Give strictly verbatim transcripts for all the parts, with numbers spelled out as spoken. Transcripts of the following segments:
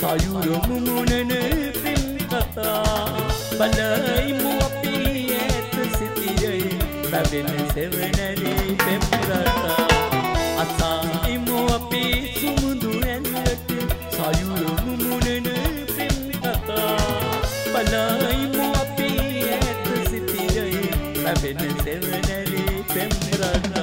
සයුර මුමුණන පෙම් කතා බලයිමු අපි ඈත සිටියේ පැවෙන සෙවණැලි පෙම් රටා අසායිමු අපි සුමුදු ඇල්ලට සයුර මුමුණන පෙම් කතා බලයිමු අපි ඈත සිටියේ පැවෙන සෙවණැලි පෙම් රටා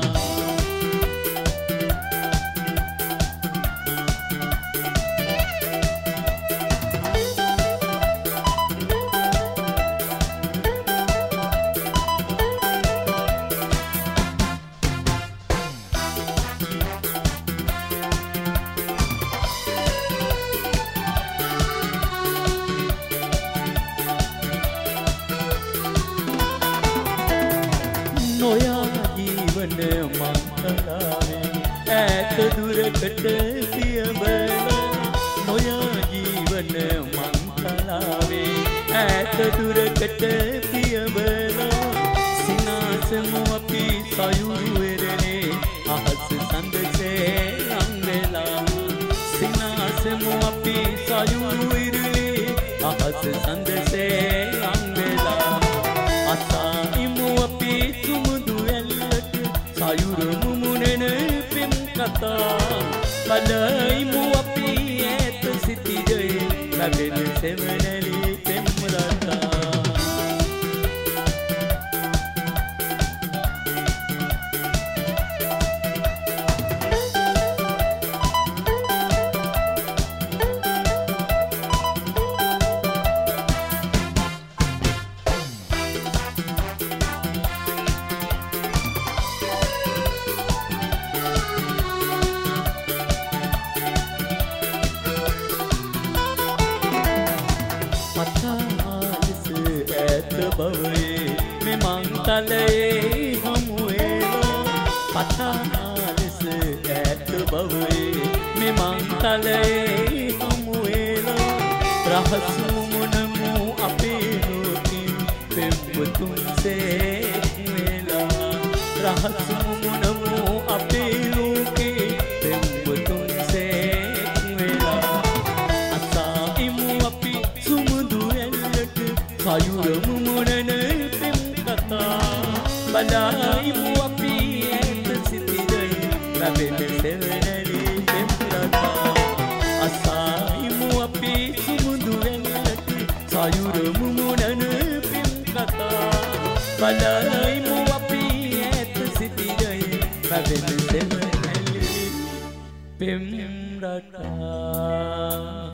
නොයා ජීවන මංගලාවේ ඈත දුරකට පියඹලා නොයා ජීවන මංගලාවේ ඈත දුරකට පියඹලා සිනාසමු අපි සයුරු වෙරළේ අහස සඳසේ අංගලා සිනාසමු අපි සයුරු වෙරළේ අහස සඳසේ අංගලා අසායිමු අපි සුමුදු ඇල්ලට සයුර මුමුණන පෙම් කතා බලයිමු අපි ඈත සිටියේ පැවෙන සෙවණැලි පෙම් රටා පතාලෙස ඈත බවේ මේ මංතලයේ හමුවේලා පතාලෙස ඈත බවේ මේ මංතලයේ හමුවේලා රහස් මුමුණමු අපේ ලෝකෙන් පෙම්වතුන්සේ වේලා රහස් මුමුණමු අපේ ලෝකේ පෙම්වතුන්සේ වේලා අසායිමු අපි සයුර මුමුණන පෙම් කතා බලයිමු අපි ඈත සිටියේ පැවෙන සෙවණැලි පෙම් රටා අසායිමු අපි සුමුදු ඇල්ලට සයුර මුමුණන පෙම් කතා බලයිමු අපි ඈත සිටියේ පැවෙන සෙවණැලි පෙම් රටා